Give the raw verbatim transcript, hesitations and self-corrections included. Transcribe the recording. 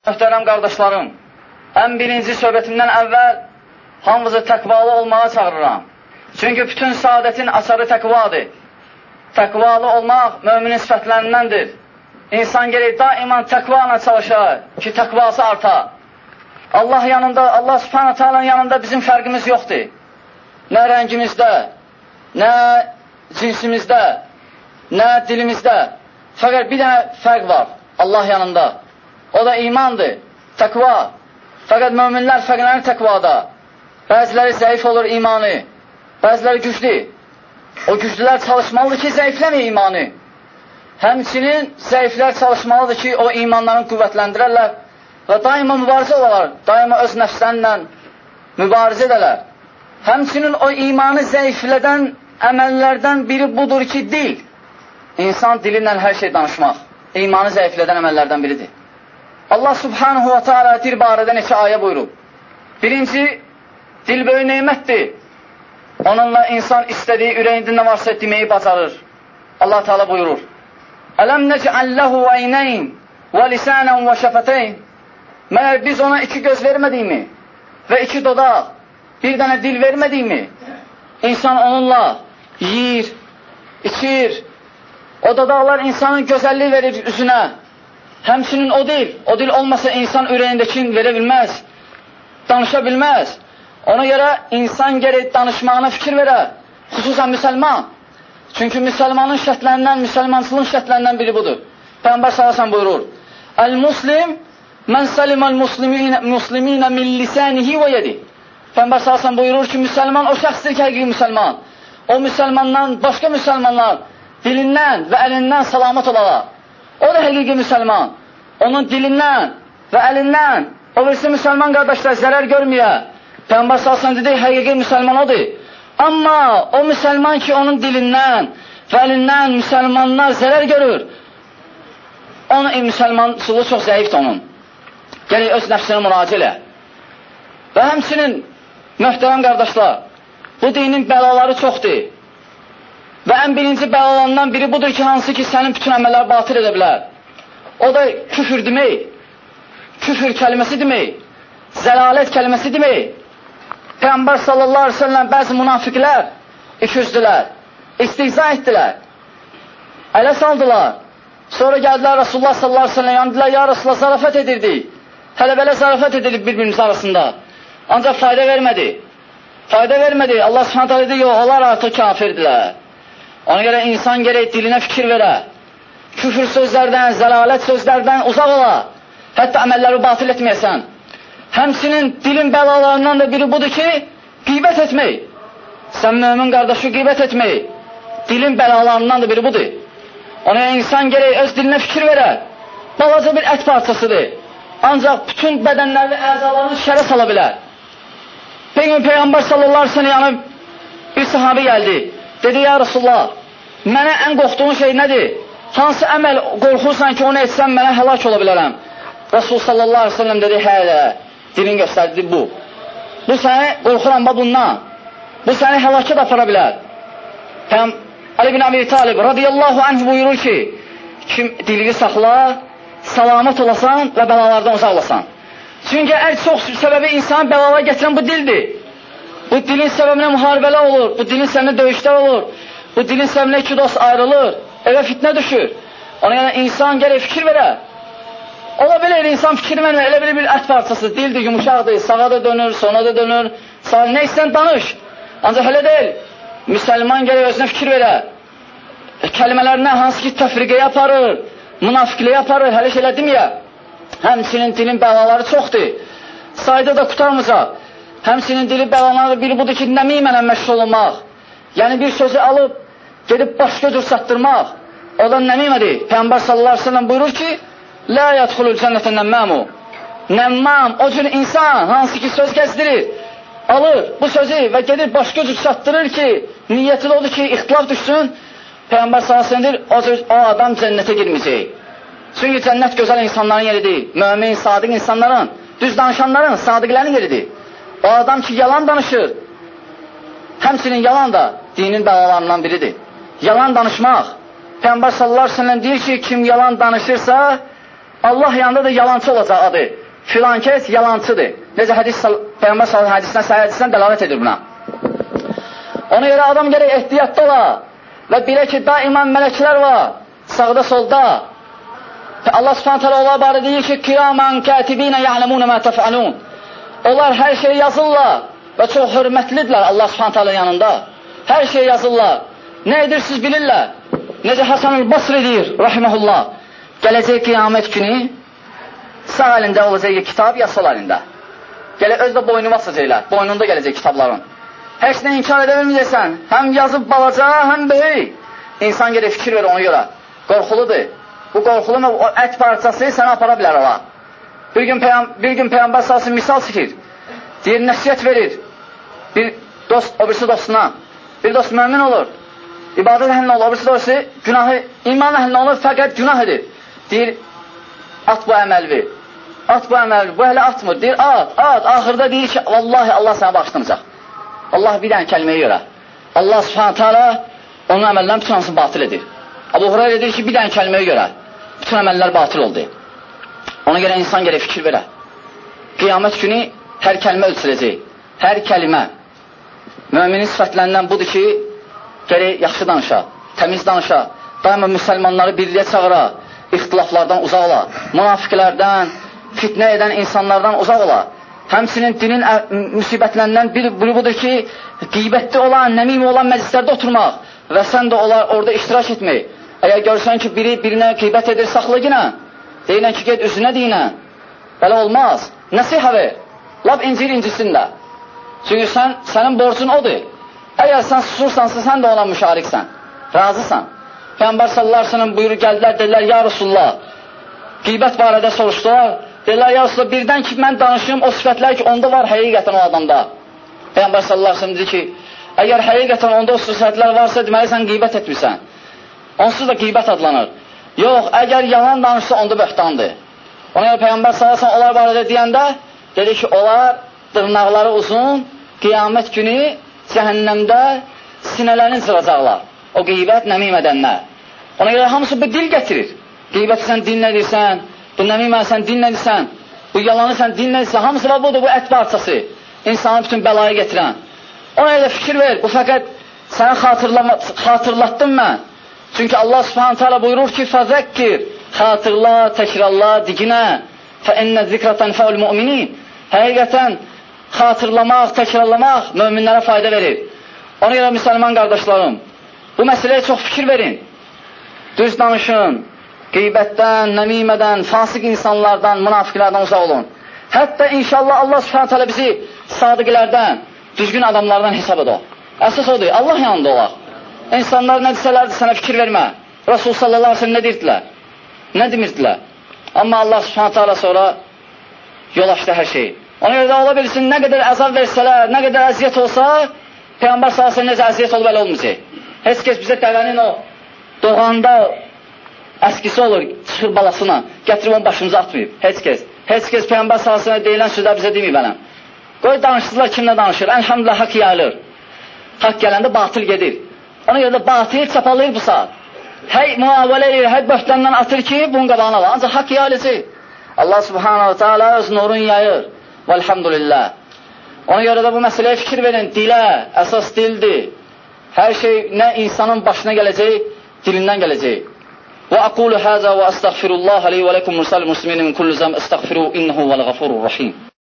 Möhtərəm qardaşlarım, ən birinci söhbətimdən əvvəl hamınızı təqvalı olmağa çağırıram. Çünki bütün saadətin açarı təqvadır. Təqvalı olmaq müminin sifətlərindəndir. İnsan gerək daima təqva ilə çalışar ki, təqvası artar. Allah yanında, Allah subhanahu ta'alanın yanında bizim fərqimiz yoxdur. Nə rəngimizdə, nə cinsimizdə, nə dilimizdə. Fəqət bir dənə fərq var Allah yanında. O da imandır, təqva. Fəqət möminlər fərqlənir təqvada. Bəziləri zəif olur imanı, bəziləri güclü. O güclülər çalışmalıdır ki, zəifləmir imanı. Həmçinin zəiflər çalışmalıdır ki, o imanlarını qüvvətləndirərlər və daima mübarizə olarlar, daima öz nəfslərlə mübarizə edərlər. Həmçinin o imanı zəiflədən əməllərdən biri budur ki, dil. İnsan dilinlə hər şey danışmaq, imanı zəiflədən əməllərdən biridir. Allah subhanahu wa ta'ala dil barədə neçə ayə buyurub. Birinci, dil böyük neymətdir. Onunla insan istədiyi ürəyində nə varsa deməyi bacarır. Allah Teala buyurur. Ələm nec'alləhu eyneyn və lisanən və şəfətəyn. Məyər biz ona iki göz vermədiyimi və iki dodaq, bir dənə dil vermədiyimi? İnsan onunla yiyir, içir. O dodaqlar insanın gözəlliyi verir üzünə. Həmçinin o dil, o dil olmasa insan ürəyindəkini verə bilməz, danışa bilməz. Ona görə insan gərək danışmağına fikir verər, xüsusən müsəlman. Çünki müsəlmanın şərtlərindən, müsəlmançılığın şərtlərindən biri budur. Peyğəmbər sallallahu buyurur: "Əl-muslim men salimal musliminə min lisanihi və yedi." Peyğəmbər sallallahu buyurur ki, müsəlman o şəxsdir ki, həqiqi müsəlman. O müsəlmandan başqa müsəlmanlar dilindən və əlindən salamat olarlar. O da həqiqi müsəlman. Onun dilindən və əlindən o birisi müsəlman qardaşlar zərər görməyə. Peyğəmbər sallallahu dedi, həqiqi müsəlman odur. Amma o müsəlman ki, onun dilindən və əlindən müsəlmanlar zərər görür, onun müsəlmançılığı çox zəifdir onun. Gələk öz nəfsinə müraciə elə. Və həmçinin, möhtərəm qardaşlar, bu dinin bəlaları çoxdur. Və ən birinci bəlalarından biri budur ki, hansı ki, sənin bütün əməlləri batıl edə bilər. O da küfür demək, küfür kəlməsi demək, zəlalət kəlməsi demək. Peyğəmbər sallallahu aleyhi ve sellem bəzi münafiqlər ikiyüzlülər, istihza etdilər, ələ saldılar. Sonra gəldilər Rasulullah sallallahu aleyhi ve sellem yandılar, ya Rasulullah zarafət edirdik. Hələ belə zarafət edilib bir-birimiz arasında. Ancaq fayda vermədi. Fayda vermədi. Allah subhanahu ta'ala dedi, yox, onlar artıq kafirdirlər. Ona görə insan gərək dilinə fikir verə. Küfür sözlərdən, zəlalət sözlərdən uzaq ola. Hətta əməlləri batil etməyəsən. Həmçinin dilin bəlalarından da biri budur ki, qeybət etmək. Sən mömin qardaşı qeybət etmək. Dilin bəlalarından da biri budur. Ona görə insan gərək öz dilinə fikir verə. Balaca bir ət parçasıdır. Ancaq bütün bədənlərini, əzalarını şərə sala bilər. Peyğəmbər sallallahu aleyhi ve sellem bir sahabi gəldi. Dedi, ya Rasulullah, mənə ən qorxduğun şey nədir? Hansı əməl qorxursan ki, onu etsəm mənə həlak ola bilərəm? Rasul sallallahu aleyhi ve sellem dedi, hələ, dilin göstərdi bu. Bu səni qorxuram bundan. Bu səni həlakət apara bilər. Ali bin Abi Talib radiyallahu anh buyurur ki, kim dilini saxlar, salamat olasan və bəlalardan uzaq olasan. Çünki ən çox səbəbi insanın bəlala gətirən bu dildir. Bu dilin səbəbinə müharibələr olur, bu dilin səbəbinə döyüşlər olur, bu dilin səbəbinə iki dost ayrılır, evə fitnə düşür. Ona görə insan gərək fikir verər. Ola bilir, insan fikir vermir, elə bilir bir ət parçası, dildir, yumuşaqdır, sağa da dönür, sona da dönür, sağa nə istəyən danış. Ancaq elə deyil, müsəlman gərək özünə fikir verər. Kəlmələrinə hansı ki təfriqəyə aparır, münafiqliyə aparır, hələ şeylə deməyə. Həmçinin dilin bəlaları çoxdur, sayda da qutarmayacaq. Həmçinin dili bəlaları biri budur ki, nəmimənə məşğul olmaq. Yəni bir sözü alıb, gedib başqa cür satdırmaq. O da nəmimədir. Peyğəmbər sallallahu aleyhi ve sellem buyurur ki, la yədxulul cənnətən nəmməmu. Nəmmam, o cür insan, hansı ki söz gəzdirir, alır bu sözü və gedir başqa cür satdırır ki, niyyəti odur ki, ixtilaf düşsün. Peyğəmbər sallallahu aleyhi ve sellem o, cür, o adam cənnətə girməyəcək. Çünki cənnət gözəl insanların yeri deyil. Mömin, sadiq insanların, düz danışanların, sadiqlərin yeridir. O adam ki, yalan danışır. Həmçinin yalan da dinin bəlalarından biridir. Yalan danışmaq. Peyğəmbər sallallahu aleyhi ve sellem deyir ki, kim yalan danışırsa, Allah yanında da yalancı olacaq adı. Filan kəs yalancıdır. Necə hədis, Peyğəmbər sallallahu hədisindən, səhih hədisindən dəlalət edir buna. Ona görə adam gərək ehtiyatda ola və bilə ki, daima mələklər var, sağda, solda. Allah subhanət hələ onlar barə deyir ki, Kiraman kətibinə ya'ləmunə mə təfəlun. Onlar hər şeyi yazırlar və çox hörmətlidirlər Allah subhanət hələ yanında. Hər şeyi yazırlar. Nə edirsiniz bilirlər. Necə Həsən-ül Basri deyir, rahiməhullah. Gələcək qiyamət günü sağ əlində olacaq kitab, ya sol əlində. Gələ öz də boynuma sıcaqlar, boynunda gələcək kitabların. Heç nə inkar edə bilməyəcəksən. Həm yazıb balaca, həm böyük. İnsan gələ fikir verir ona görə. Qorxuludur. Bu qorxulu mu, o ət parçası səni apara bilər ola. Bir gün, peyam, bir gün Peyğəmbər sallallahu misal çəkir. Deyir, nəsiyyət verir. Bir dost, o birisi dostuna. Bir dost mümin olur. İbadət əhlinə olur. O birisi dostu günahı, iman əhlinə olur, fəqət günah edir. Deyir, at bu əməlvi. At bu əməlvi. Bu hələ atmır. Deyir, at, at. Axırda deyir ki, vallahi Allah sənə bağışlanacaq. Allah bir dənə kəlməyə görə. Allah subhanətə alə onun əməllərini bütün hansını batıl edir. Əbu Hurayra deyir ki, bir dənə kəlməyə görə bütün əməllər batıl oldu. Ona görə insan gərək fikir verə. Qiyamət günü hər kəlmə ölçüləcək. Hər kəlimə. Müminin sifətlərindən budur ki, gərək yaxşı danışa, təmiz danışa, daima müsəlmanları birliyə çağıra, ixtilaflardan uzaq ola, münafiqlərdən, fitnə edən insanlardan uzaq ola. Həmsinin dinin müsibətlərindən biri budur ki, qeybətli olan, nəmimi olan məclislərdə oturmaq və sən də olar, orada iştirak etmək. Əgər görsən ki, biri birinə qeybət edir, saxla yenə. Deyinən ki, get üzünə deyinən. Belə olmaz. Nəsihə ver. Lab incir incirsin də. Çünki sən, sənin borcun odur. Əgər sən susursansa, sən də ona müşariksən. Razısan. Peyğəmbər sallallahu əleyhi və səlləm buyurur, gəldilər, dedilər, ya Rasulullah, qeybət barədə soruşdular. Dedilər, ya Rasulullah, birdən ki, mən danışım, o sifətlər ki, onda var həqiqətən o adamda. Peyğəmbər sallallahu əleyhi və səlləm dedi ki, əgər həqiqətən onda o sifətlər varsa, deməli, sən qeybət etmirsən. Onsuz da qeybət adlanır. Yox, əgər yalan danışsa, onda böhtandır. Ona görə Peyğəmbər sallallahu əleyhi və səlləm onlar barədə deyəndə, dedi ki, onlar dırnaqları uzun, qiyamət günü cəhənnəmdə sinələrini cıracaqlar. O qeybət nəmim edənlər. Ona görə hamısı bu dil gətirir. Qeybəti sən dinlədirsən, bu nəmimə sən dinlədirsən, bu yalanı sən dinlədirsən, hamısı var budur, bu ət parçası. İnsanı bütün bəlayı getirən. Ona görə fikir ver, bu fəqət sənə xatırlatdım mən. Çünki Allah subhanət hələ buyurur ki, fəzəkkir, xatırla, təkrarla, diginə, fəənnə zikrətən fəul müminin. Həqiqətən xatırlamaq, təkrarlamaq möminlərə fayda verir. Ona görə müsəlman qardaşlarım, bu məsələyə çox fikir verin. Düz danışın, qeybətdən, nəmimədən, fasıq insanlardan, münafiqlərdən uzaq olun. Hətta inşallah Allah subhanət hələ bizi sadiqlərdən, düzgün adamlardan hesab edə. Əsas odur, Allah yanında olaq. İnsanlar nə desələrdir, sənə fikir vermə. Rasul sallallahu aleyhi ve sellem nə deyirdilər? Nə demirdilər? Amma Allah subhanət hələ sonra yol açdı hər şeyi. Ona görə də ola bilsin, nə qədər əzab versələr, nə qədər əziyyət olsa, Peyğəmbər sallallahu əleyhi və səlləm necə əziyyət olub, elə olmayacaq. Heç kəs bizə dəvənin o doğanda əskisi olur, çıxır balasına, gətirib onun başımıza atmayıb. Heç kəs. Heç kəs Peyğəmbər sallallahu əleyhi və səlləm deyilən sözlər bizə deməyib ələm. Qoy danışsızlar, kimlə danışır? Elhamdülillah, haqq yayılır. Haqq gələndə batıl gedir. Ona görə də batıl çapalayır bu saat. Həy müavilə edir, həy böhtəndən atır ki, bunun qabağına var. Ancaq haqq yayılacaq. Allah subhanahu ta'ala öz nurun yayır. Velhamdülillah. Ona görə də bu məsələyə fikir verin. Dilə, əsas dildir. Hər şey nə insanın başına gələcək, dilindən gələcək. Və aqulu həzə və əstəğfirullah aleyhi və ləkum mürsəl-müslimin min kullu zəm əstəğfiru innehu vəl-ğafurur rahim.